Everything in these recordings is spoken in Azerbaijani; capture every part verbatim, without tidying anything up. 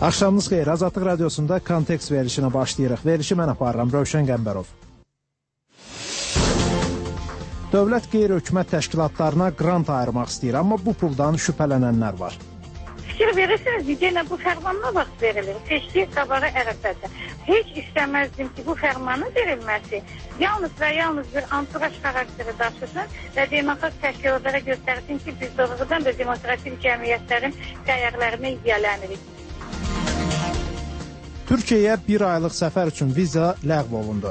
Axşamınız xeyir. Azadlıq Radiosunda kontekst verilişinə başlayırıq. Verilişi mən aparıram, Rövşən Qəmbərov. Dövlət qeyri-hökumət təşkilatlarına qrant ayırmaq istəyir, amma bu puldan şübhələnənlər var. Fikir verirsiniz, yenə bu fərmanla vaxt verilir. Seçdiyi qabağı ərəfədə. Heç istəməzdim ki, bu fərmanın verilməsi yalnız və yalnız bir anturaj xarakteri daşısın və demokratik təşkilatlara göstərsin ki, biz doğrudan da demokratik cəmiyyətlərin dəyərlərinə yiyələnirik. Türkiyəyə bir aylıq səfər üçün viza ləğv olundu.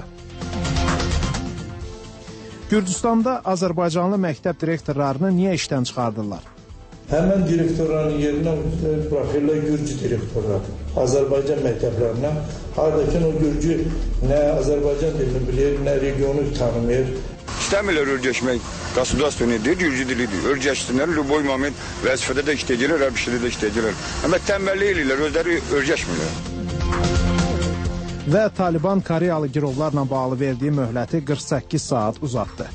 Gürcüstanda Azərbaycanlı məktəb direktorlarını niyə işdən çıxardırlar? Həmən direktorların yerinə buraxırlar Gürcü direktorlar. Azərbaycan məktəblərinə. Hardakən o Gürcü nə Azərbaycan dilini bilir, nə regionu tanımır. İstəmirlər örgəşmək. Qasıdastın edir, Gürcü dilidir. Örgəşsinlər, lüboy moment vəzifədə də işləyirlər, həbişdə də işləyirlər. Amma təmbəllik edirlər, özləri örgəşmirlər. Və Taliban Koreyalı girovlarla bağlı verdiyi möhləti qırx səkkiz saat uzatdı.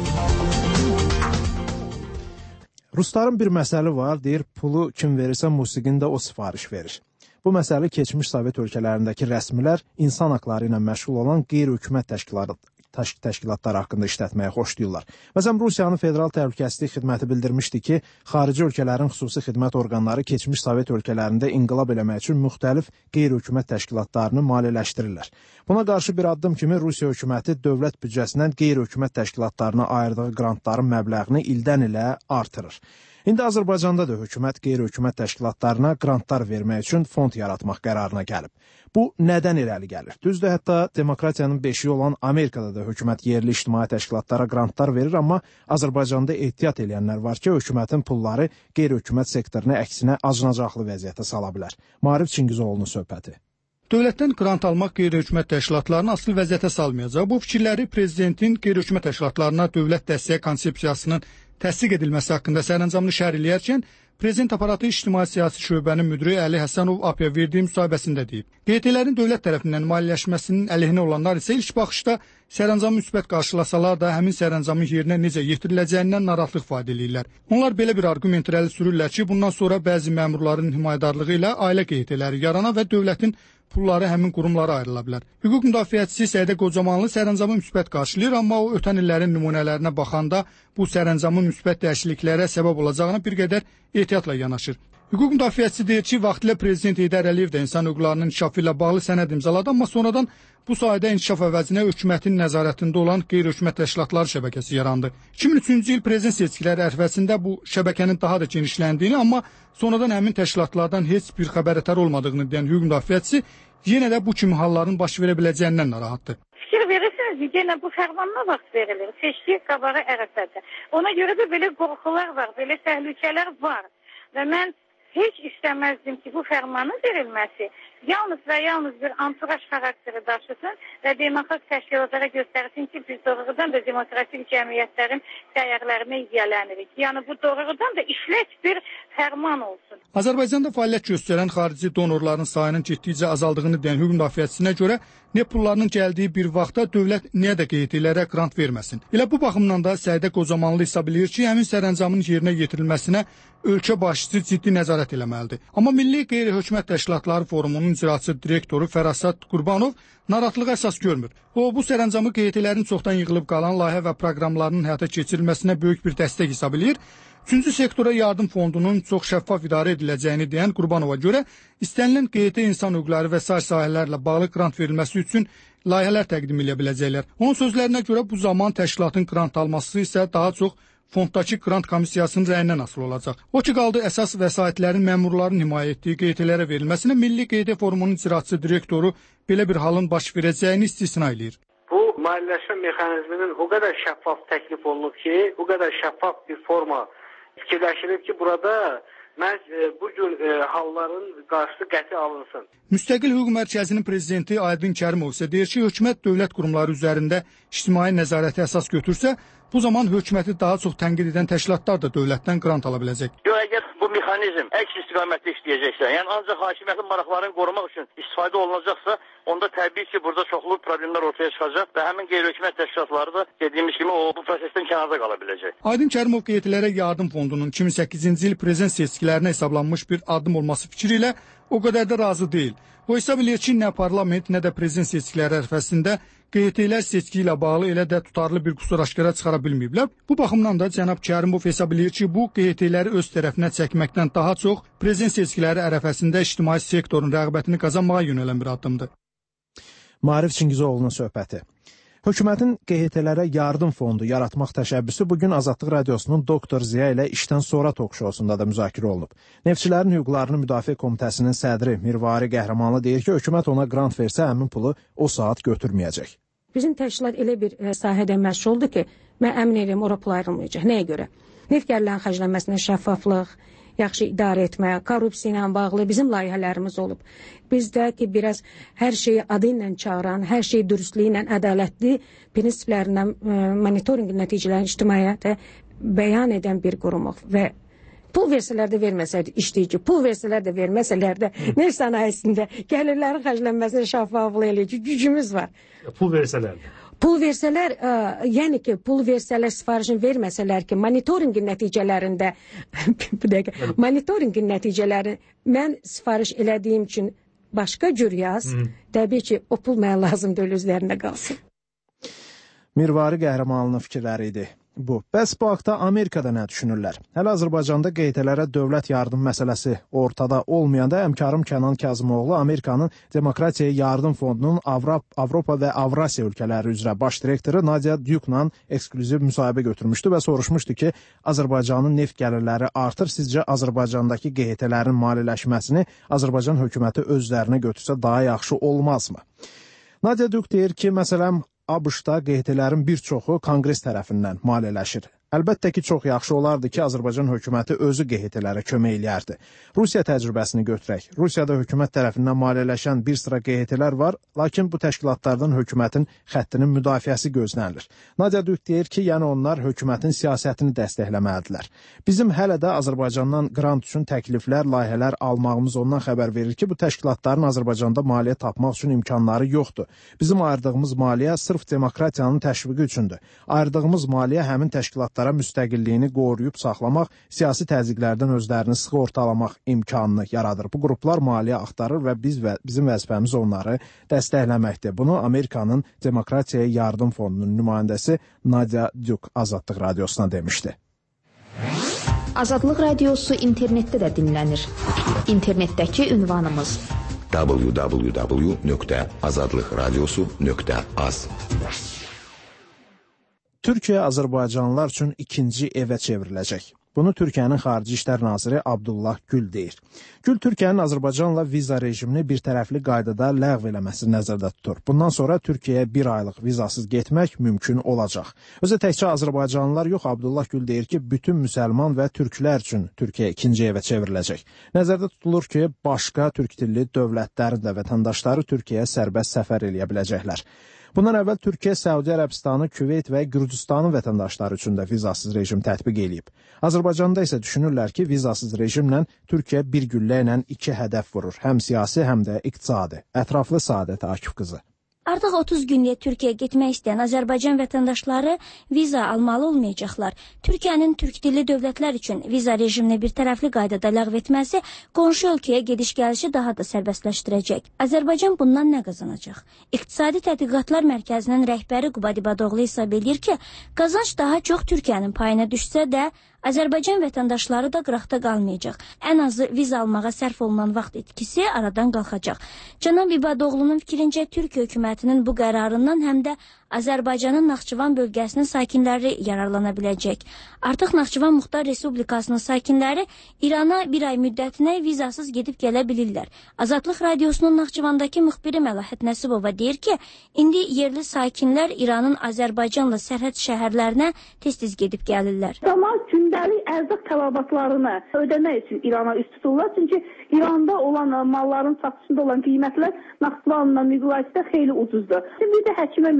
Rusların bir məsəli var, deyir, pulu kim verirsə musiqini də o sifariş verir. Bu məsələ keçmiş Sovet ölkələrindəki rəsmilər insan haqları ilə məşğul olan qeyri-hökumət təşkilatları təşkilatlar haqqında işlətməyə xoşlayırlar. Məsələn, Rusiyanın Federal Təhlükəsizlik Xidməti bildirmişdi ki, xarici ölkələrin xüsusi xidmət orqanları keçmiş Sovet ölkələrində inqilab eləmək üçün müxtəlif qeyri-hökumət təşkilatlarını maliyyələşdirirlər. Buna qarşı bir addım kimi Rusiya hökuməti dövlət büdcəsindən qeyri-hökumət təşkilatlarına ayırdığı qrantların məbləğini ildən ilə artırır. İndi Azərbaycanda da hökumət qeyri-hökumət təşkilatlarına qrantlar vermək üçün fond yaratmaq qərarına gəlib. Bu nədən irəli gəlir? Düzdür, hətta demokratiyanın beşiyi olan Amerikada da hökumət yerli ictimai təşkilatlara qrantlar verir, amma Azərbaycanda ehtiyat edənlər var ki, hökumətin pulları qeyri-hökumət sektorunu əksinə acınacaqlı vəziyyətə sala bilər. Maarif Çingizoğlu'nun söhbəti. Dövlətdən qrant almaq qeyri-hökumət təşkilatlarını asıl vəziyyətə salmayacaq. Bu fikirləri prezidentin qeyri-hökumət təşkilatlarına dövlət dəstəyi konsepsiyasının təsdiq edilməsi haqqında sərəncamını şərh eləyərkən, Prezident aparatı ictimai-siyasi şöbənin müdiri Əli Həsənov A P-yə verdiyi müsahibəsində deyib. Q T L-lərin dövlət tərəfindən maliyyələşməsinin əleyhinə olanlar isə ilk baxışda sərəncamı müsbət qarşılasalar da həmin sərəncamın yerinə necə yetiriləcəyindən narahatlıq ifadə edirlər. Onlar belə bir arqument irəli sürürlər ki, bundan sonra bəzi məmurların himayədarlığı ilə ailə Q T-ləri yarana və dövlətin pulları həmin qurumlara ayrıla bilər. Hüquq müdafiəçisi Səidə Qocamanlı sərəncamı müsbət qarşılayır, amma o ötən illərin nümunələrinə baxanda bu sərəncamın müsbət dəyişikliklərə səbəb olacağına bir qədər ehtiyatla yanaşır. Hüquq müdafiəçisi deyir ki, vaxtilə Prezident Heydər Əliyev də insan hüquqlarının inkişafı ilə bağlı sənəd imzaladı, amma sonradan bu sayədə inkişaf əvəzinə hökumətin nəzarətində olan qeyri-hökumət təşkilatları şəbəkəsi yarandı. iki min üçüncü il prezident seçkiləri ərəfəsində bu şəbəkənin daha da genişləndiyini, amma sonradan həmin təşkilatlardan heç bir xəbərətər olmadığını deyən hüquq müdafiəçisi yenə də bu kimi halların baş verə biləcəyindən narahatdır. Fikir verirsiniz, yenə bu fərmanla vaxt verilir. Seçdiyi qabağı ərəfədə. Ona görə də belə qorxular var, belə təhlükələr var. Və mən heç istəməzdim ki, bu fərmanın verilməsi yalnız və yalnız bir anturaj xarakteri daşısın və demokratik təşkilatlara göstərsin ki, biz doğrudan da demokratik cəmiyyətlərin dəyərlərinə yiyələnirik. Yəni bu doğrudan da işlək bir fərman olsun. Azərbaycanda fəaliyyət göstərən xarici donorların sayının getdikcə azaldığını deyən hüquq müdafiəçisinə görə nə pullarının gəldiyi bir vaxtda dövlət niyə də Q T-lərə qrant verməsin? Elə bu baxımdan da Səidə Qocamanlı hesab edir ki, həmin sərəncamın yerinə yetirilməsinə ölkə başçısı ciddi nəzarət eləməlidir. Amma Milli Qeyri-Hökumət Təşkilatları Forumunun icraçı direktoru Fərasat Qurbanov narahatlığa əsas görmür. O, bu sərəncamı Q T-lərin çoxdan yığılıb qalan layihə və proqramlarının həyata keçirilməsinə böyük bir dəstək hesab edir. Üçüncü sektora yardım fondunun çox şəffaf idarə ediləcəyini deyən Qurbanova görə istənilən Q T insan hüquqları və sair sahələrlə bağlı qrant verilməsi üçün layihələr təqdim edə biləcəklər. Onun sözlərinə görə bu zaman təşkilatın qrant alması isə daha çox fonddakı qrant komissiyasının rəyindən asılı olacaq. O ki qaldı əsas vəsaitlərin məmurların himayə etdiyi Q T-lərə verilməsinə Milli Q T Forumunun icraçı direktoru belə bir halın baş verəcəyini istisna edir. Bu maliyyələşmə mexanizminin o qədər şəffaf təklif olunub ki, o qədər şəffaf bir forma fikirləşilib ki, burada məhz e, bu cür e, halların qarşısı qəti alınsın. Müstəqil Hüquq Mərkəzinin prezidenti Aydın Kərimov isə deyir ki, hökumət dövlət qurumları üzərində ictimai nəzarəti əsas götürsə, bu zaman hökuməti daha çox tənqid edən təşkilatlar da dövlətdən qrant ala biləcək. Yox, əgər bu mexanizm əks istiqamətdə işləyəcəksə, yəni ancaq hakimiyyətin maraqlarını qorumaq üçün istifadə olunacaqsa, onda təbii ki, burada çoxlu problemlər ortaya çıxacaq və həmin qeyri-hökumət təşkilatları da dediyimiz kimi o bu prosesdən kənarda qala biləcək. Aydın Kərimov Q E T-lərə yardım fondunun iki min səkkizinci il prezident seçkilərinə hesablanmış bir addım olması fikri ilə o qədər də razı deyil. O hesab edir ki, nə parlament, nə də prezident seçkiləri ərəfəsində Q E T-lər seçki ilə bağlı elə də tutarlı bir qüsur aşkara çıxara bilməyiblər. Bu baxımdan da cənab Kərimov hesab edir ki, bu Q E T-ləri öz tərəfinə çəkməkdən daha çox prezident seçkiləri ərəfəsində ictimai sektorun rəğbətini qazanmağa yönələn bir addımdır. Maarif Çingizoğlu'nun söhbəti. Hökumətin Q E T-lərə yardım fondu yaratmaq təşəbbüsü bugün Azadlıq Radiosunun Doktor Ziya ilə işdən sonra tok-şousunda da müzakirə olunub. Neftçilərin hüquqlarını müdafiə komitəsinin sədri Mirvari Qəhrəmanlı deyir ki, hökumət ona qrant versə həmin pulu o saat götürməyəcək. Bizim təşkilat elə bir sahədə məşğuldur ki, mən əmin edirəm ora pul ayrılmayacaq. Nəyə görə? Neft gəlirlərinin xərclənməsinə şəffaflıq, yaxşı idarə etmə, korrupsiya ilə bağlı bizim layihələrimiz olub. Bizdə ki, biraz hər şeyi adı ilə çağıran, hər şeyi dürüstlüyü ilə, ədalətli prinsiplərindən monitorinq nəticələrini ictimaiyyətə bəyan edən bir qurumuq və pul versələr də verməsəydi işləyici, pul versələr də verməsələr də neft sənayesində gəlirlərin xərclənməsinə şəffaflıq eləyici gücümüz var. Pul versələr də. Pul versələr, ə, yəni ki, pul versələr, sifarişini verməsələr ki, monitorinqin nəticələrində, bu dəqiqə, monitorinqin nəticələri mən sifariş elədiyim üçün başqa cür yaz, Hı. təbii ki, o pul mənə lazımdır, öyle üzlərində qalsın. Mirvari Qəhrəmanlının fikirləri idi bu. Bəs bu haqda Amerikada nə düşünürlər? Hələ Azərbaycanda Q E T-lərə dövlət yardım məsələsi ortada olmayanda həmkarım Kənan Kazımoğlu Amerikanın Demokratiyaya Yardım Fondunun Avropa və Avrasiya ölkələri üzrə baş direktoru Nadia Dukla eksklüziv müsahibə götürmüşdü və soruşmuşdu ki, Azərbaycanın neft gəlirləri artır, sizcə Azərbaycandakı Q E T-lərin maliyyələşməsini Azərbaycan hökuməti özlərinə götürsə daha yaxşı olmazmı? Nadia Duk deyir ki, məsələn, ABŞ-da Q E T-lərin bir çoxu Konqres tərəfindən maliyyələşir. Əlbəttə ki, çox yaxşı olardı ki, Azərbaycan hökuməti özü Q E T-lərə kömək eləyərdi. Rusiya təcrübəsini götürək. Rusiyada hökumət tərəfindən maliyyələşən bir sıra Q E T-lər var, lakin bu təşkilatlardan hökumətin xəttinin müdafiəsi gözlənilir. Nadia Duk deyir ki, yəni onlar hökumətin siyasətini dəstəkləməlidirlər. Bizim hələ də Azərbaycandan qrant üçün təkliflər, layihələr almağımız ondan xəbər verir ki, bu təşkilatların Azərbaycanda maliyyə tapmaq üçün imkanları yoxdur. Bizim ayırdığımız maliyyə sırf demokratiyanın təşviqi üçündür. Ayırdığımız maliyyə həmin təşkilatlar müstəqilliyini qoruyub saxlamaq, siyasi təzyiqlərdən özlərini sığortalamaq imkanını yaradır. Bu qruplar maliyyə axtarır və biz və bizim vəzifəmiz onları dəstəkləməkdir. Bunu Amerikanın Demokratiyaya Yardım Fondunun nümayəndəsi Nadia Duk Azadlıq Radiosuna demişdi. Azadlıq Radiosu internetdə də dinlənir. İnternetdəki ünvanımız w w w nöqtə azadlıq radiosu nöqtə az. Türkiyə Azərbaycanlılar üçün ikinci evə çevriləcək. Bunu Türkiyənin Xarici İşlər Naziri Abdullah Gül deyir. Gül Türkiyənin Azərbaycanla viza rejimini bir tərəfli qaydada ləğv eləməsini nəzərdə tutur. Bundan sonra Türkiyəyə bir aylıq vizasız getmək mümkün olacaq. Özə təkcə Azərbaycanlılar yox, Abdullah Gül deyir ki, bütün müsəlman və türklər üçün Türkiyə ikinci evə çevriləcək. Nəzərdə tutulur ki, başqa türk dilli dövlətlərin də vətəndaşları Türkiyəyə sərbəst səfər eləyə biləcəklər. Bundan əvvəl Türkiyə, Səudiyyə Ərəbistanı, Küveyt və Gürcüstanın vətəndaşları üçün də vizasız rejim tətbiq eləyib. Azərbaycanda isə düşünürlər ki, vizasız rejimlə Türkiyə bir güllə ilə iki hədəf vurur. Həm siyasi, həm də iqtisadi. Ətraflı Səadət Akif qızı. Artıq otuz günlük Türkiyəyə getmək istəyən Azərbaycan vətəndaşları viza almalı olmayacaqlar. Türkiyənin türk dilli dövlətlər üçün viza rejimini bir tərəfli qaydada ləğv etməsi qonşu ölkəyə gediş-gəlişi daha da sərbəstləşdirəcək. Azərbaycan bundan nə qazanacaq? İqtisadi Tədqiqatlar Mərkəzinin rəhbəri Qubadi Badoğlu hesab edir ki, qazanc daha çox Türkiyənin payına düşsə də, Azərbaycan vətəndaşları da qıraqda qalmayacaq. Ən azı viza almağa sərf olunan vaxt etkisi aradan qalxacaq. Cənab İbadoğlu'nun fikrincə Türkiyə hökumətinin bu qərarından həm də Azərbaycanın Naxçıvan bölgəsinin sakinləri yararlana biləcək. Artıq Naxçıvan Muxtar Respublikasının sakinləri İrana bir ay müddətinə vizasız gedib gələ bilirlər. Azadlıq Radiosunun Naxçıvandakı müxbiri Məlahət Nəsibova deyir ki, indi yerli sakinlər İranın Azərbaycanla sərhəd şəhərlərinə tez-tez gedib gəlirlər. Zaman gündəlik ərzaq tələbatlarını ödəmək üçün İrana üst tuturlar. Çünki İranda olan malların satışında olan qiymətlər Naxçıvanla müqayisədə xeyli ucuzdur. Bir də həkimə müraciət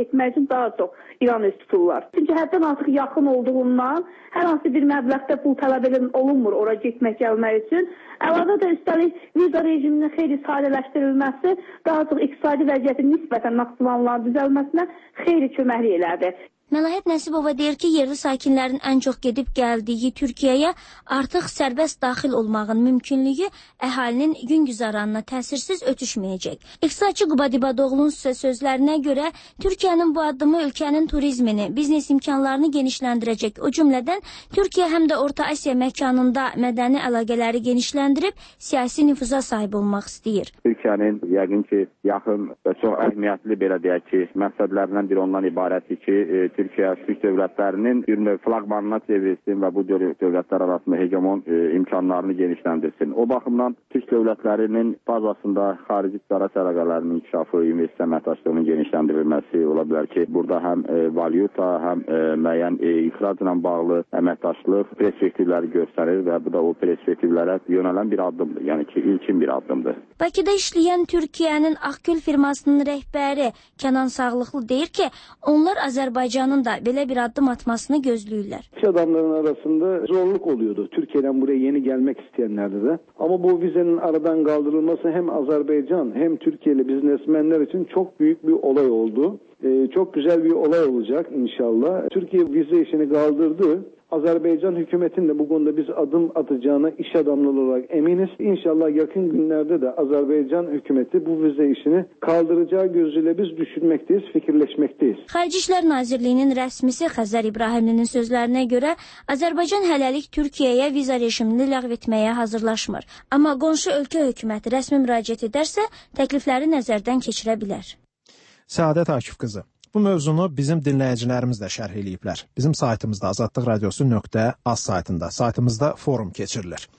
getmək üçün daha çox İran üst tuturlar. Çünki həddən artıq yaxın olduğundan hər hansı bir məbləğdə pul tələb edilən olunmur ora getmək gəlmək üçün. Əlavə də üstəlik viza rejiminin xeyli sadələşdirilməsi daha çox iqtisadi vəziyyətin nisbətən maksimumların düzəlməsinə xeyli köməklik elədi. Məlahət Nəsibova deyir ki, yerli sakinlərin ən çox gedib gəldiyi Türkiyəyə artıq sərbəst daxil olmağın mümkünlüyü əhalinin gün güzaranına təsirsiz ötüşməyəcək. İqtisadçı Quba Dibadoğlu'nun sözlərinə görə Türkiyənin bu addımı ölkənin turizmini, biznes imkanlarını genişləndirəcək. O cümlədən Türkiyə həm də Orta Asiya məkanında mədəni əlaqələri genişləndirib siyasi nüfuza sahib olmaq istəyir. Türkiyənin yəqin ki, yaxın və çox əhəmiyyətli belə deyək ki, məqsədlərindən biri ondan ibarətdir ki, Türkiyə Türk dövlətlərinin bir növ flaqmanına çevrilsin və bu dövlətlər arasında hegemon e, imkanlarını genişləndirsin. O baxımdan Türk dövlətlərinin bazasında xarici ticarət əlaqələrinin inkişafı, investisiya əməkdaşlığının genişləndirilməsi ola bilər ki, burada həm e, valyuta, həm e, müəyyən e, ixracla bağlı əməkdaşlıq perspektivləri göstərir və bu da o perspektivlərə yönələn bir addımdır. Yəni ki, ilkin bir addımdır. Bakıda işləyən Türkiyənin Akgül firmasının rəhbəri Kənan Sağlıqlı deyir ki, onlar Azərbaycan da belə bir addım atmasını gözləyirlər. İş adamların arasında zorluk oluyordu. Türkiye'den buraya yeni gelmek isteyenlerde de. Ama bu vizenin aradan kaldırılması hem Azerbaycan hem Türkiye'li biznesmenler için çok büyük bir olay oldu. Ee, çok güzel bir olay olacak inşallah. Türkiye vize işini kaldırdı. Azerbaycan hükümetinin de bu konuda biz adım atacağına iş adamları olarak eminiz. İnşallah yakın günlerde de Azerbaycan hükümeti bu vize işini kaldıracağı gözüyle biz düşünmekteyiz, fikirleşmekteyiz. Xarici İşlər Nazirliyinin rəsmisi Xəzər İbrahimlinin sözlərinə görə Azərbaycan hələlik Türkiyəyə viza rejimini ləğv etməyə hazırlaşmır. Amma qonşu ölkə hökuməti rəsmi müraciət edərsə, təklifləri nəzərdən keçirə bilər. Səadət Akif qızı. Bu mövzunu bizim dinləyicilərimiz də şərh eləyiblər. Bizim saytımızda azadlıq radiosu nöqtə az saytında, saytımızda forum keçirilir.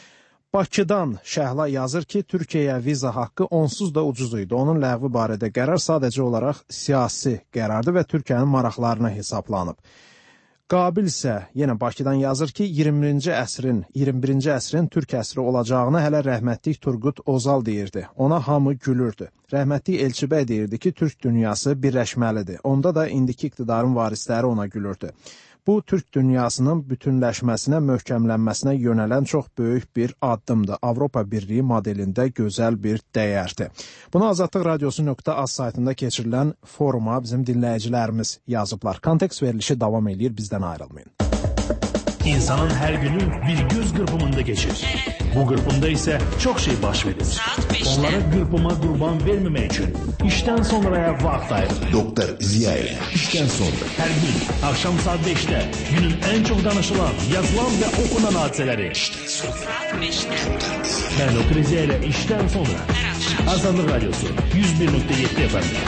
Bakıdan Şəhla yazır ki, Türkiyəyə viza haqqı onsuz da ucuz idi. Onun ləğvi barədə qərar sadəcə olaraq siyasi qərardır və Türkiyənin maraqlarına hesablanıb. Qabil isə yenə Bakıdan yazır ki, iyirminci əsrin, iyirmi birinci əsrin Türk əsri olacağını hələ rəhmətlik Turqut Ozal deyirdi. Ona hamı gülürdü. Rəhmətlik Elçibəy deyirdi ki, Türk dünyası birləşməlidir. Onda da indiki iqtidarın varisləri ona gülürdü. Bu, Türk dünyasının bütünləşməsinə, möhkəmlənməsinə yönələn çox böyük bir addımdır. Avropa Birliyi modelində gözəl bir dəyərdir. Bunu Azadlıq Radiosu nöqtə az saytında keçirilən foruma bizim dinləyicilərimiz yazıblar. Kontekst verilişi davam edir, bizdən ayrılmayın. İnsanın her günü bir göz kırpımında geçir. Bu kırpımda ise çok şey baş verir. Onlara kırpıma kurban vermemek için işten sonraya vakit ayırır. Doktor Ziya ile işten sonra. Her gün akşam saat beşte günün en çok danışılan, yazılan ve okunan hadiseleri. İşten sonra. Ben Doktor Ziya ile işten sonra. Azadlıq Radyosu yüz bir nöqtə yeddi F M.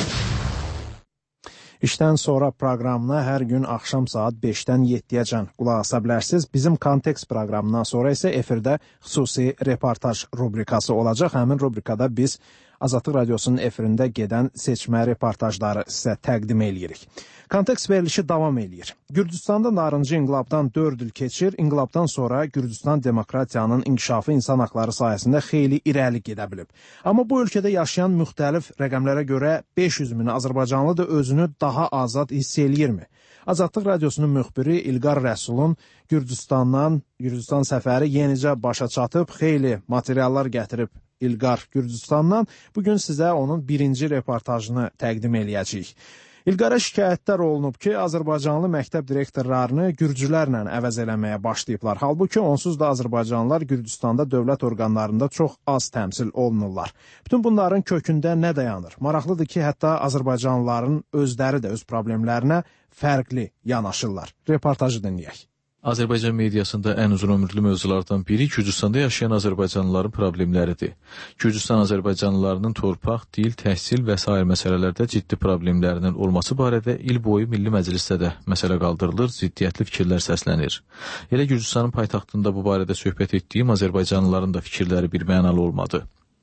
İşdən sonra proqramına hər gün axşam saat beşdən yeddiyəcən qulaq asa bilərsiniz. Bizim kontekst proqramından sonra isə efirdə xüsusi reportaj rubrikası olacaq. Həmin rubrikada biz Azadlıq Radiosunun efirində gedən seçmə reportajları sizə təqdim eləyirik. Kontekst verilişi davam eləyir. Gürcüstanda narıncı inqilabdan dörd il keçir. İnqilabdan sonra Gürcüstan demokratiyanın inkişafı insan haqları sayəsində xeyli irəli gedə bilib. Amma bu ölkədə yaşayan müxtəlif rəqəmlərə görə beş yüz min azərbaycanlı da özünü daha azad hiss eləyirmi? Azadlıq Radiosunun müxbiri İlqar Rəsulun Gürcüstandan, Gürcüstan səfəri yenicə başa çatıb, xeyli materiallar gətirib İlqar Gürcüstandan. Bugün sizə onun birinci reportajını təqdim eləyəcəyik. İlqara şikayətlər olunub ki, Azərbaycanlı məktəb direktorlarını gürcülərlə əvəz eləməyə başlayıblar. Halbuki onsuz da Azərbaycanlılar Gürcüstanda dövlət orqanlarında çox az təmsil olunurlar. Bütün bunların kökündə nə dayanır? Maraqlıdır ki, hətta Azərbaycanlıların özləri də öz problemlərinə fərqli yanaşırlar. Reportajı dinləyək. Azərbaycan mediasında ən uzun ömürlü mövzulardan biri Gürcüstanda yaşayan azərbaycanlıların problemləridir. Gürcüstan azərbaycanlılarının torpaq, dil, təhsil və sair məsələlərdə ciddi problemlərinin olması barədə il boyu Milli Məclisdə də məsələ qaldırılır, ziddiyyətli fikirlər səslənir. Elə Gürcüstanın paytaxtında bu barədə söhbət etdiyim azərbaycanlıların da fikirləri bir mənalı olmadı.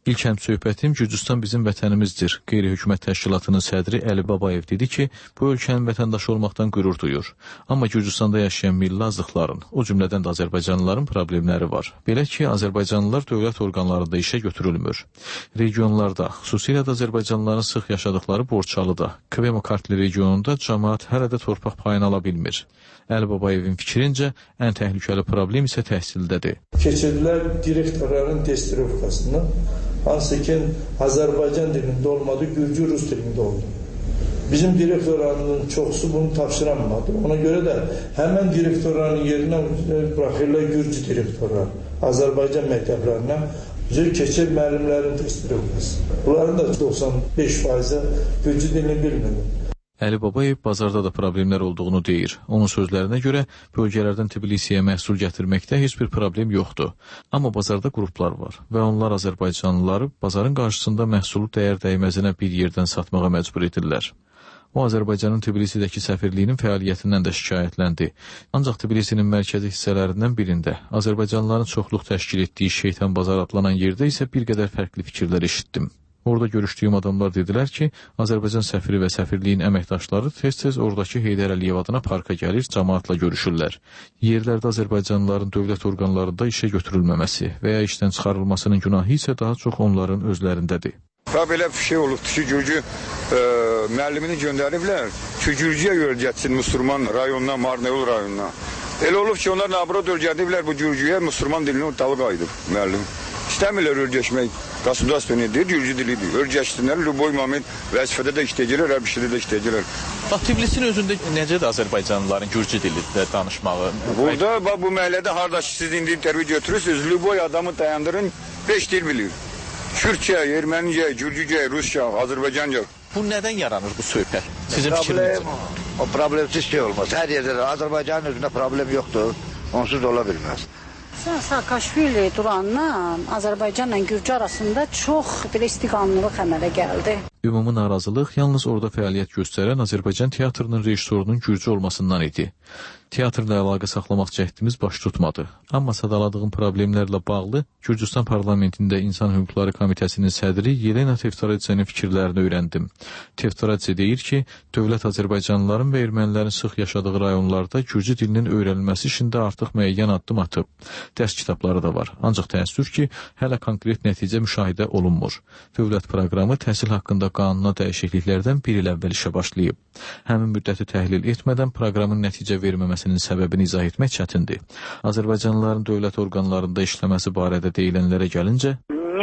İlk həmsöhbətim Gürcüstan bizim vətənimizdir. Qeyri-hökumət təşkilatının sədri Əli Babayev dedi ki, bu ölkənin vətəndaşı olmaqdan qürur duyur. Amma Gürcüstanda yaşayan milli azlıqların, o cümlədən də Azərbaycanlıların problemləri var. Belə ki, Azərbaycanlılar dövlət orqanlarında işə götürülmür. Regionlarda, xüsusilə də Azərbaycanlıların sıx yaşadıkları Borçalıda, Kvemo Kartli regionunda cəmaət hələ də torpaq payını ala bilmir. Əli Babayevin fikrincə, ən təhlükəli problem isə təhsildədir. Keçirdilər direktorların testirovkasını. Hansı ki Azərbaycan dilində olmadı, Gürcü Rus dilində oldu. Bizim direktorlarının çoxusu bunu tapşıramadı. Ona görə də həmən direktorların yerinə buraxırlar Gürcü direktorlar. Azərbaycan məktəblərinə keçir müəllimlərin testirovkası. Bunların da doxsan beş faizi Gürcü dilini bilmir. Əli Babayev bazarda da problemlər olduğunu deyir. Onun sözlərinə görə bölgələrdən Tbilisiyə məhsul gətirməkdə heç bir problem yoxdur. Amma bazarda qruplar var və onlar Azərbaycanlıları bazarın qarşısında məhsulu dəyər dəyməzinə bir yerdən satmağa məcbur edirlər. O, Azərbaycanın Tbilisidəki səfirliyinin fəaliyyətindən də şikayətləndi. Ancaq Tbilisinin mərkəzi hissələrindən birində Azərbaycanlıların çoxluq təşkil etdiyi Şeytan Bazar adlanan yerdə isə bir qədər fərqli fikirlər eşitdim. Orada görüşdüyüm adamlar dedilər ki, Azərbaycan səfiri və səfirliyin əməkdaşları tez-tez oradakı Heydər Əliyev adına parka gəlir, cəmaatla görüşürlər. Yerlərdə Azərbaycanlıların dövlət orqanlarında işə götürülməməsi və ya işdən çıxarılmasının günahı isə daha çox onların özlərindədir. Və belə bir şey olubdur ki, Gürcü e, müəllimini göndəriblər ki, Gürcüyə görəcəksin Müslüman rayonuna, Marneul rayonuna. Elə olub ki, onlar nabrod ölgədiblər bu Gürcüyə, Müslüman dilini dalı qayıdıb müəllim. İstəmirlər ölgəşmək, qasıdastonidir, Gürcü dilidir. Ölgəşsinlər, Lüboy moment vəzifədə də işləyəcəklər, Əbişdə də işləyəcəklər. Tbilisin özündə necədir Azərbaycanlıların Gürcü dilində danışmağı? Burada, bax, bu məhəllədə haradaş siz indi intervyu götürürsünüz, Lüboy adamı dayandırın, beş dil bilir. Kürtcə, Ermənicə, Gürcücə, Rusca, Azərbaycanca. Bu nədən yaranır bu söhbət? Sizin fikriniz? O problemsiz şey olmaz. Hər yerdə də Azərbaycanın özündə problem yoxdur. Onsuz da ola bilməz. Saakashvili durandan Azərbaycanla Gürcü arasında çox bir istiqamlılıq əmələ gəldi. Ümumi narazılıq yalnız orada fəaliyyət göstərən Azərbaycan teatrının rejissorunun Gürcü olmasından idi. Teatrla əlaqə saxlamaq cəhdimiz baş tutmadı. Amma sadaladığım problemlərlə bağlı Gürcüstan parlamentində İnsan Hüquqları Komitəsinin sədri Yelena Tevtoradzenin fikirlərini öyrəndim. Tevtoradze deyir ki, dövlət Azərbaycanlıların və ermənilərin sıx yaşadığı rayonlarda Gürcü dilinin öyrənilməsi işində artıq müəyyən addım atıb. Dərs kitabları da var. Ancaq təəssüf ki, hələ konkret nəticə müşahidə olunmur. Dövlət proqramı təhsil haqqında qanuna dəyişikliklərdən bir il əvvəl işə başlayıb. Həmin müddəti təhlil etmədən proqramın nəticə verməməsinin səbəbini izah etmək çətindir. Azərbaycanlıların dövlət orqanlarında işləməsi barədə deyilənlərə gəlincə,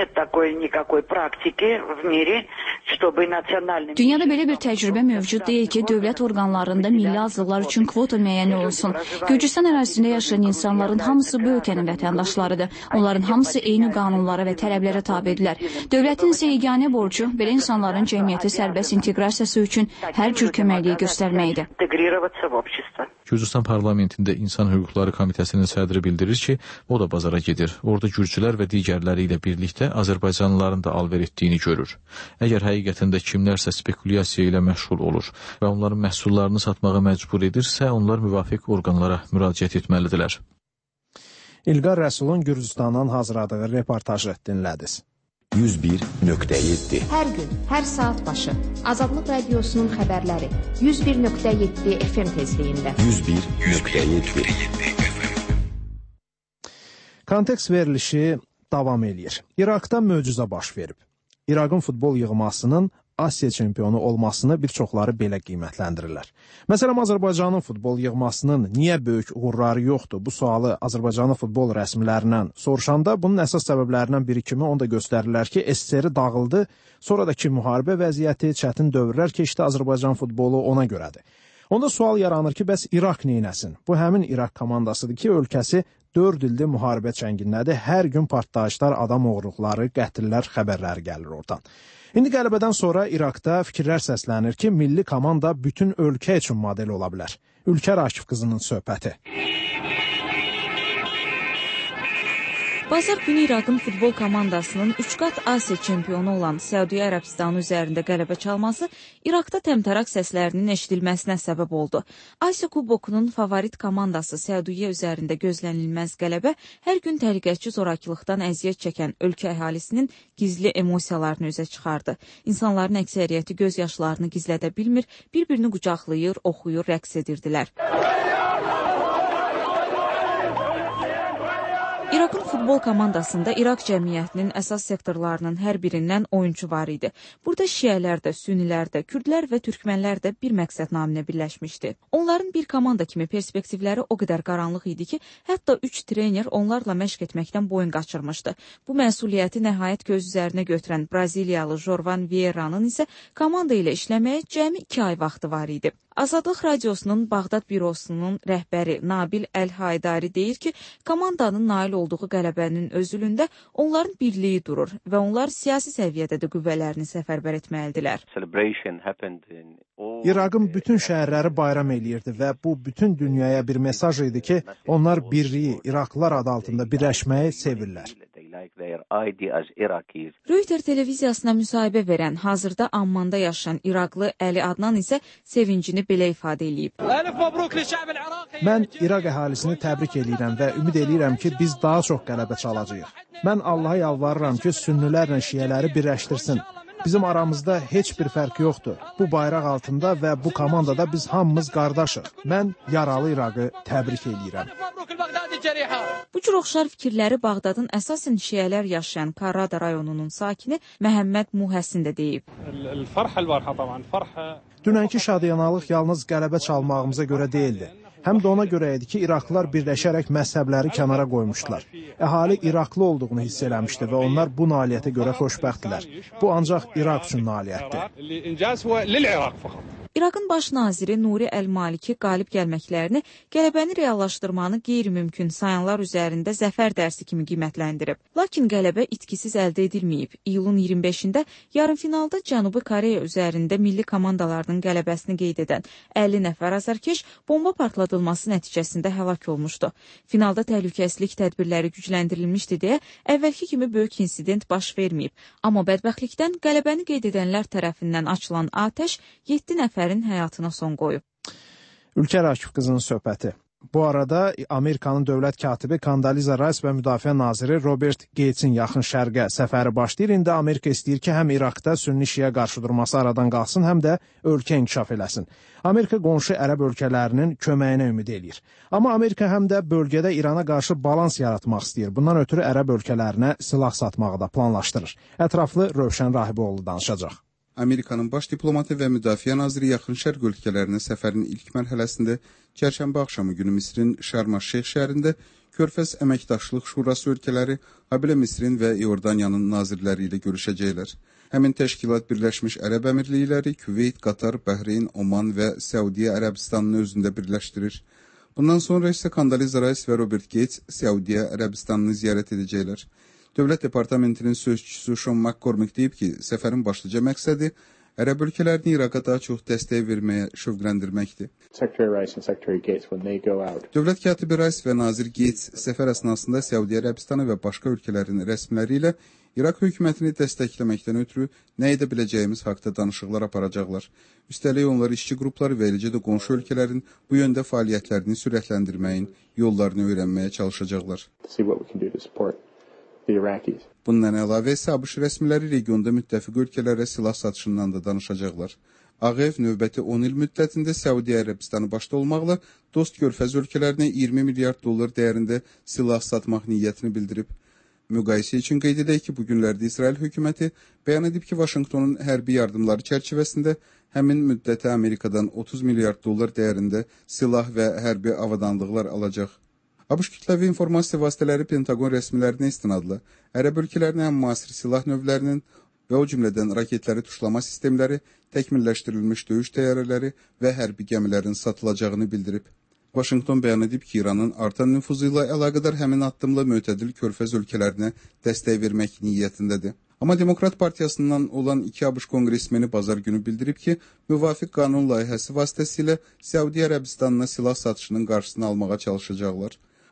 Dünyada belə bir təcrübə mövcud deyil ki, dövlət orqanlarında milli azlıqlar üçün kvota müəyyən olsun. Gürcüstan ərazisində yaşayan insanların hamısı bu ölkənin vətəndaşlarıdır. Onların hamısı eyni qanunlara və tələblərə tabedirlər. Dövlətin isə yeganə borcu belə insanların cəmiyyəti sərbəst inteqrasiyası üçün hər cür köməkliyi göstərməkdir. Gürcüstan parlamentində İnsan Hüquqları Komitəsinin sədri bildirir ki, o da bazara gedir. Orada gürcülər və digərləri ilə birlikdə Azərbaycanlıların da alver etdiyini görür. Əgər həqiqətində kimlərsə spekulyasiya ilə məşğul olur və onların məhsullarını satmağa məcbur edirsə, onlar müvafiq orqanlara müraciət etməlidirlər. İlqar Rəsulun Gürcüstandan hazırladığı reportajı dinlədiniz. yüz bir nöqtə yeddi Hər gün, hər saat başı Azadlıq Radiosunun xəbərləri yüz bir nöqtə yeddi F M tezliyində. yüz bir nöqtə yeddi Kontekst verilişi davam edir. İraqda möcüzə baş verib. İraqın futbol yığmasının Asiya çempionu olmasını bir çoxları belə qiymətləndirirlər. Məsələn, Azərbaycanın futbol yığmasının niyə böyük uğurları yoxdur? Bu sualı Azərbaycanın futbol rəsmilərindən soruşanda bunun əsas səbəblərindən biri kimi onu da göstərirlər ki, S S R dağıldı, sonradakı müharibə vəziyyəti, çətin dövrlər keçdi, Azərbaycan futbolu ona görədir. Onda sual yaranır ki, bəs İraq neynəsin? Bu həmin İraq komandasıdır ki, ölkəsi dörd ildir müharibə çəngindədir. Hər gün partlayışlar, adam oğurluqları, qətillər, xəbərləri gəlir oradan. İndi qələbədən sonra İraqda fikirlər səslənir ki, milli komanda bütün ölkə üçün model ola bilər. Ülkər Akif qızının söhbəti. Bazar günü İraqın futbol komandasının üç qat Asiya çempionu olan Səudiyyə Ərəbistanı üzərində qələbə çalması İraqda təmtəraq səslərinin eşidilməsinə səbəb oldu. Asiya kubokunun favorit komandası Səudiyyə üzərində gözlənilməz qələbə hər gün təhlükəçi zorakılıqdan əziyyət çəkən ölkə əhalisinin gizli emosiyalarını üzə çıxardı. İnsanların əksəriyyəti göz yaşlarını gizlədə bilmir, bir-birini qucaqlayır, oxuyur, rəqs edirdilər. İraqın futbol komandasında İraq cəmiyyətinin əsas sektorlarının hər birindən oyunçu var idi. Burada şiələr də, sünnilər də, kürdlər və türkmənlər də bir məqsəd naminə birləşmişdi. Onların bir komanda kimi perspektivləri o qədər qaranlıq idi ki, hətta üç trener onlarla məşq etməkdən boyun qaçırmışdı. Bu məsuliyyəti nəhayət göz üzərinə götürən Braziliyalı Jorvan Vieira'nın isə komanda ilə işləməyə cəmi iki ay vaxtı var idi. Azadlıq Radiosunun Bağdad bürosunun rəhbəri Nabil Əl-Haydari deyir ki, komandanın nail olduğu qələbənin özülündə onların birliyi durur və onlar siyasi səviyyədə də qüvvələrini səfərbər etməlidirlər. İraqın bütün şəhərləri bayram eləyirdi və bu bütün dünyaya bir mesaj idi ki, onlar birliyi, İraqlılar adı altında birləşməyi sevirlər. Reuters televiziyasına müsahibə verən, hazırda Ammanda yaşayan İraqlı Əli Adnan isə sevincini belə ifadə edib. Mən İraq əhalisini təbrik edirəm və ümid edirəm ki, biz daha çox qələbə çalacağıq. Mən Allaha yalvarıram ki, sünnilərlə şiələri birləşdirsin. Bizim aramızda heç bir fərq yoxdur. Bu bayraq altında və bu komandada biz hamımız qardaşıq. Mən yaralı İraqı təbrik edirəm. Bu cür oxşar fikirləri Bağdadın əsasən şiələr yaşayan Karrada rayonunun sakini Məhəmməd Muhəssin də deyib. Dünənki şadyanalıq yalnız qələbə çalmağımıza görə deyildi. Həm də ona görə idi ki, İraqlılar birləşərək məzhəbləri kənara qoymuşdular. Əhali İraqlı olduğunu hiss eləmişdi və onlar bu nailiyyətə görə xoşbəxtdilər. Bu ancaq İraq üçün nailiyyətdir. İraqın baş naziri Nuri Əl-Maliki qalib gəlməklərini qələbəni reallaşdırmanı qeyri-mümkün sayanlar üzərində zəfər dərsi kimi qiymətləndirib. Lakin qələbə itkisiz əldə edilməyib. İyulun iyirmi beşində yarımfinalda Cənubi Koreya üzərində milli komandalarının qələbəsini qeyd edən əlli nəfər azarkeş bomba partladılması nəticəsində həlak olmuşdu. Finalda təhlükəsizlik tədbirləri gücləndirilmişdi deyə əvvəlki kimi böyük insident baş verməyib. Amma bədbəxtlikdən qələbəni qeyd edənlər tərəfindən açılan atəş yeddi nəfər həyatına son qoyub. Ülkər Akif qızının söhbəti. Bu arada Amerikanın dövlət katibi Kondaliza Rice və müdafiə naziri Robert Gatesin yaxın şərqə səfəri başlayır. İndi Amerika istəyir ki, həm İraqda sünni-şiə qarşıdurması aradan qalsın, həm də ölkə inkişaf eləsin. Amerika qonşu ərəb ölkələrinin köməyinə ümid eləyir. Amma Amerika həm də bölgədə İrana qarşı balans yaratmaq istəyir. Bundan ötürü ərəb ölkələrinə silah satmağı da planlaşdırır. Ətraflı Rövşən Rahiboğlu danışacaq. Amerikanın baş diplomatı və müdafiə naziri yaxın şərq ölkələrinə səfərin ilk mərhələsində çərşənbə axşamı günü Misrin Şarm-əş-Şeyx şəhərində Körfəz Əməkdaşlıq Şurası ölkələri, habelə Misrin və İordaniyanın nazirləri ilə görüşəcəklər. Həmin təşkilat Birləşmiş Ərəb Əmirlikləri, Küveyt, Qatar, Bəhreyn, Oman və Səudiyyə Ərəbistanını özündə birləşdirir. Bundan sonra isə Kondaliza Rice və Robert Gates Səudiyyə Ərəbistanını ziyarət edəcəklər. Dövlət Departamentinin sözçüsü Sean McCormick deyib ki, səfərin başlıca məqsədi ərəb ölkələrini İraqa daha çox dəstək verməyə şövqləndirməkdir. Dövlət katibi Rice və nazir Gates səfər əsnasında Səudiyyə Ərəbistanı və başqa ölkələrin rəsmiləri ilə İraq hökumətini dəstəkləməkdən ötürü nə edə biləcəyimiz haqda danışıqlar aparacaqlar. Üstəlik onlar işçi qrupları və eləcə də qonşu ölkələrin bu yöndə fəaliyyətlərini sürətləndirməyin yollarını öyrənməyə çalışacaqlar. Bundan əlavə isə ABŞ rəsmiləri regionda müttəfiq ölkələrə silah satışından da danışacaqlar. Ağ Ev növbəti on il müddətində Səudiyyə Ərəbistanı başda olmaqla dost körfəz ölkələrinə iyirmi milyard dollar dəyərində silah satmaq niyyətini bildirib. Müqayisə üçün qeyd edək ki, bu günlərdə İsrail hökuməti bəyan edib ki, Vaşinqtonun hərbi yardımları çərçivəsində həmin müddətə Amerikadan otuz milyard dollar dəyərində silah və hərbi avadanlıqlar alacaq. ABŞ kütləvi informasiya vasitələri Pentagon rəsmilərinə istinadla ərəb ölkələrinə həm müasir silah növlərinin və o cümlədən raketləri tuşlama sistemləri, təkmilləşdirilmiş döyüş təyyarələri və hərbi gəmilərin satılacağını bildirib. Vaşinqton bəyan edib ki, İranın artan nüfuzu ilə əlaqədar həmin addımla mötədil körfəz ölkələrinə dəstək vermək niyyətindədir. Amma Demokrat Partiyasından olan iki ABŞ konqresmeni bazar günü bildirib ki, müvafiq qanun layihəsi vasitəsilə Səudiyyə Ərəbistanına silah satışının qarşısını almağa çalışacaqlar.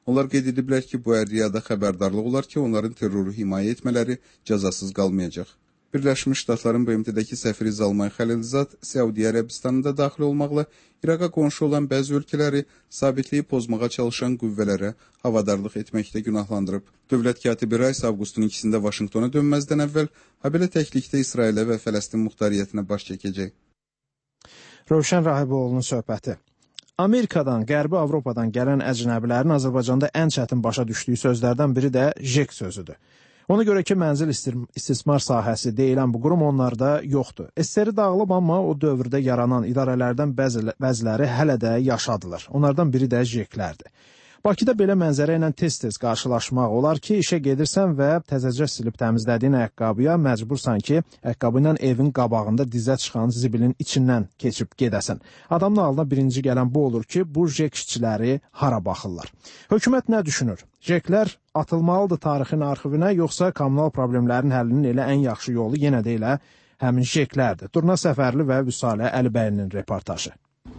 Onlar qeyd ediblər ki, bu əriyyada xəbərdarlıq olar ki, onların terroru himayə etmələri cəzasız qalmayacaq. Birləşmiş Ştatların B M T-dəki səfiri Zalmay Xəlilzad Səudiyyə Ərəbistanında daxil olmaqla İraqa qonşu olan bəzi ölkələri sabitliyi pozmağa çalışan qüvvələrə havadarlıq etməkdə günahlandırıb. Dövlət katibi Rays avqustun ikisində Vaşinqtona dönməzdən əvvəl habelə təklikdə İsrailə və Fələstin muxtariyyətinə baş çəkəcək. Rövşən Rahiboğlu'nun söhbəti. Amerikadan, Qərbi Avropadan gələn əcnəbilərin Azərbaycanda ən çətin başa düşdüyü sözlərdən biri də jek sözüdür. Ona görə ki, mənzil istismar sahəsi deyilən bu qurum onlarda yoxdur. S S R dağılıb, amma o dövrdə yaranan idarələrdən bəziləri hələ də yaşadılır. Onlardan biri də jeklərdir. Bakıda belə mənzərə ilə tez-tez qarşılaşmaq olar ki, işə gedirsən və təzəcə silib təmizlədiyin ayaqqabıya məcbursan ki, ayaqqabı ilə evin qabağında dizə çıxan zibilin içindən keçib gedəsən. Adamın ağlına birinci gələn bu olur ki, bu jek işçiləri hara baxırlar? Hökumət nə düşünür? Jeklər atılmalıdır tarixin arxivinə, yoxsa kommunal problemlərin həllinin elə ən yaxşı yolu yenə də elə həmin jeklərdir? Durna Səfərli və Vüsalə Əlibəyinin reportajı.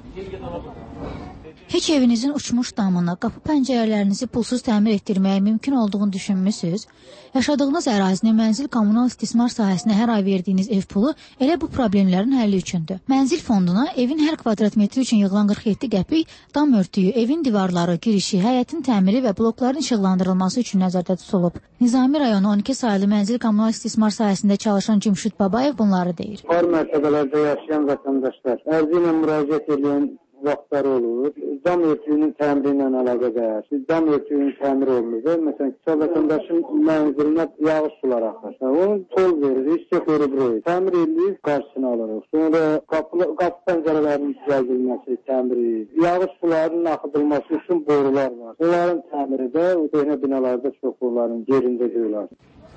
Heç evinizin uçmuş damına, qapı pəncərələrinizi pulsuz təmir etdirməyə mümkün olduğunu düşünmüsünüz? Yaşadığınız ərazinin mənzil kommunal istismar sahəsinə hər ay verdiyiniz ev pulu elə bu problemlərin həlli üçündür. Mənzil fonduna evin hər kvadrat metri üçün yığılan qırx yeddi qəpik dam örtüyü, evin divarları, girişi, həyətin təmiri və blokların işıqlandırılması üçün nəzərdə tutulub. Nizami rayonu on iki sayılı mənzil kommunal istismar sahəsində çalışan Cümşüd Babayev bunları deyir. Var mərtəbələrdə yaşayan vətəndaşlar ərzi ilə müraciət edən vaxtlar olur. Dam örtüyünün təmiri ilə əlaqədar. Dam örtüyünün təmiri olunur. Məsələn, kısa vətəndaşın mənzilinə yağış sular axır. Onun tol veririk, istək veririk. Təmir edirik, qarşısını alırıq. Sonra qapı, qapı pəncərələrinin düzəldilməsi, təmiri, yağış sularının axıdılması üçün borular var. Onların təmiri də köhnə binalarda çox onların yerində deyirlər.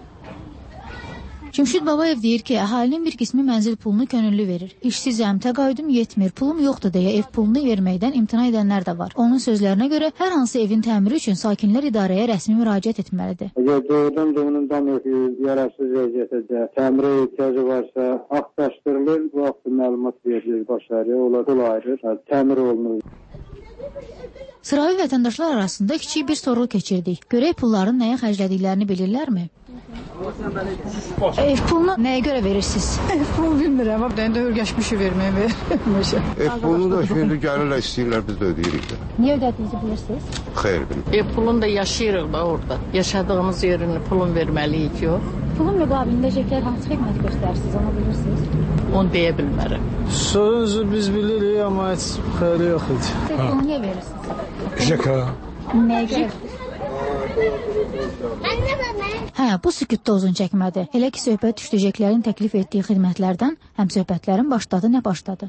Cümşüd Babayev deyir ki, əhalinin bir qismi mənzil pulunu könüllü verir. İşsizəm, təqaüdüm yetmir, pulum yoxdur deyə ev pulunu verməkdən imtina edənlər də var. Onun sözlərinə görə hər hansı evin təmiri üçün sakinlər idarəyə rəsmi müraciət etməlidir. Əgər doğrudan da onun dam örtüyü yararsız vəziyyətdə təmirə ehtiyacı varsa, axtarışdırılır, bu haqda məlumat verilir başarıya, onlar pul ayırır, təmir olunur. Sıravi vətəndaşlar arasında kiçik bir sorğu keçirdik. Görək pulların nəyə xərclədiklərini bilirlərmi? Ev pulunu nəyə görə verirsiniz? Ev pulunu bilmirəm, amma də hörgəşmişi verməyə vermişəm. Ev pulunu da şimdi gəlirlər, istəyirlər, biz də ödəyirik də. Niyə ödədiyinizi bilirsiniz? Xeyr, bilmirəm. Ev pulunu da yaşayırıq da orada. Yaşadığımız yerini pulun verməliyik, yox. Pulun müqabilində jeklər hansı xidmət göstərirsiniz, onu bilirsiniz? Onu deyə bilmərəm. Sözü biz bilirik, amma heç xeyri yox idi. Ev pulunu niyə verirsiniz? Jeka. Nəyə görə? Hə, bu sükutda uzun çəkmədi. Elə ki, söhbət düşdəcəklərin təklif etdiyi xidmətlərdən, həm söhbətlərin başladı, nə başladı?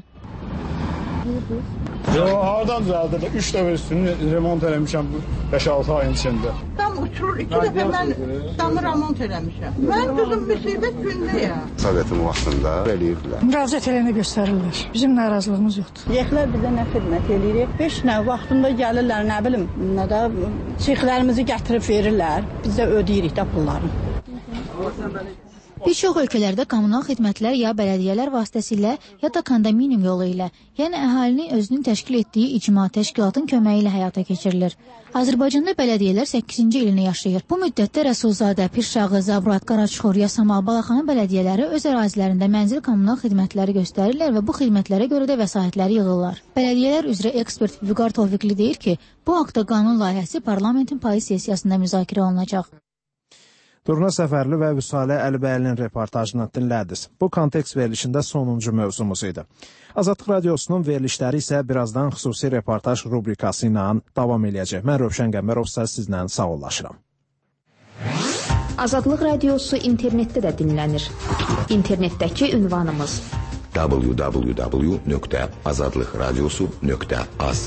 Yo, havadan düzəldir. Üç dəfə üstünü remont eləmişəm beş altı ayın içində. Dam uçurur, iki dəfə mən damı remont eləmişəm. Mən qızım müsibət gündəyəm. Sovetin vaxtında eləyirlər. Müraciət eləyəni göstərirlər. Bizim narazılığımız yoxdur. Yeklər bizə nə xidmət eləyirik? Beş nə vaxtında gəlirlər, nə bilim, nə də çixlərimizi gətirib verirlər. Biz də ödəyirik də pullarını. Bir çox ölkələrdə kommunal xidmətlər ya bələdiyyələr vasitəsilə, ya da kondominium yolu ilə, yəni əhalinin özünün təşkil etdiyi icma təşkilatın köməyi ilə həyata keçirilir. Azərbaycanda bələdiyyələr səkkizinci ilini yaşayır. Bu müddətdə Rəsulzadə, Pirşağı, Zabrat, Qaraçuxur, Yasamal, Balaxanı bələdiyyələri öz ərazilərində mənzil kommunal xidmətləri göstərirlər və bu xidmətlərə görə də vəsaitləri yığırlar. Bələdiyyələr üzrə ekspert Vüqar Tofiqli deyir ki, bu haqda qanun layihəsi parlamentin payız sessiyasında müzakirə olunacaq. Durna Səfərli və Vüsalə Əlibəyinin reportajını dinlədiniz. Bu kontekst verilişində sonuncu mövzumuz idi. Azadlıq Radiosunun verilişləri isə birazdan xüsusi reportaj rubrikası ilə davam eləyəcək. Mən Rövşən Qəmbərov sizlə sağollaşıram. Azadlıq Radiosu internetdə də dinlənir. İnternetdəki ünvanımız w w w nöqtə azadlıq radiosu nöqtə az.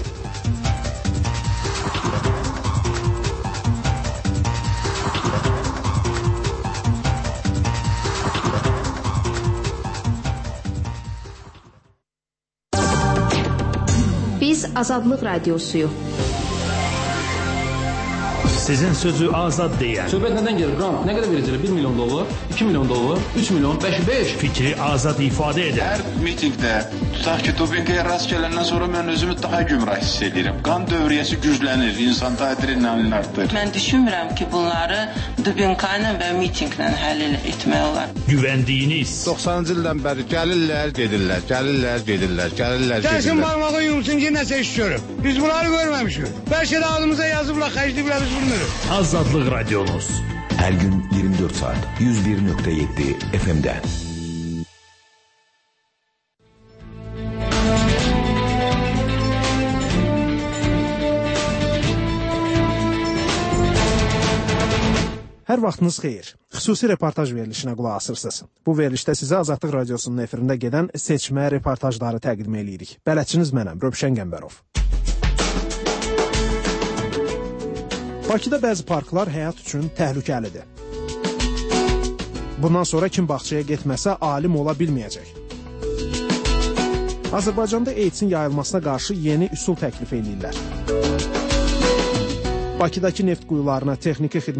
Biz Azadlıq Radiosuyuq. Sizin sözü azad deyən. Söhbət nədən gelir? Rant nə qədər verəcəklər? bir milyon dollar, iki milyon dollar, üç milyon, beş, beş. Fikri azad ifadə edən. Hər mitingdə, tutaq ki, dopinqaya rast gələndən sonra mən özümü daha gümrah hiss edirəm. Qan dövriyyəsi güclənir, insanda adrenalin artır. Mən düşünmürəm ki, bunları dopinqla və mitinqlə həll etmək olar. Güvəndiyiniz. doxsanıncı ildən bəri gəlirlər, gedirlər, gəlirlər, gedirlər, gəlirlər, gedirlər. Gəlsin barmağı yumsun ki, nəsə iş görüb. Biz bunları görməmişik. Bəlkə də adımıza yazıblar, xərcləyiblər, biz bilmirik. Azadlıq Radiomuz. Hər gün iyirmi dörd saat yüz bir nöqtə yeddi F M-də. Hər vaxtınız xeyir. Xüsusi reportaj verilişinə qulaq asırsınız. Bu verilişdə sizə Azadlıq Radiosunun efirində gedən seçmə reportajları təqdim edirik. Bələdçiniz mənəm, Rövşən Qəmbərov. Bakıda bəzi parklar həyat üçün təhlükəlidir. Bundan sonra kim bağçaya getməsə alim ola bilməyəcək. Azərbaycanda AIDS-in yayılmasına qarşı yeni üsul təklif edirlər. Bakıdakı neft quyularına texniki xidmət